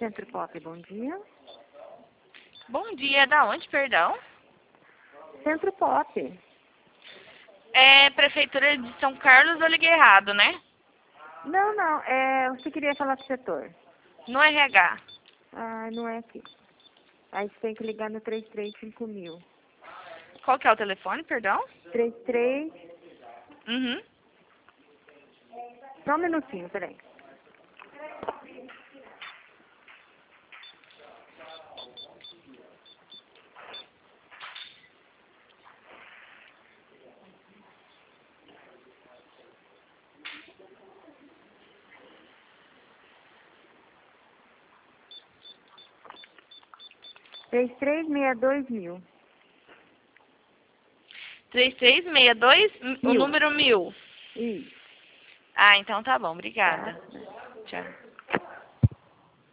Centro Pop, bom dia. Bom dia, da onde, perdão? Centro Pop. É Prefeitura de São Carlos, eu liguei errado, né? Não, você queria falar com o setor. No RH. Ah, não é aqui. Aí você tem que ligar no 335000. Qual que é o telefone, perdão? 33... Uhum. Só um minutinho, peraí. Três, 3362.000. 3362, o Mil. número 1000. Isso. Ah, então tá bom, Tá? obrigada. Tchau.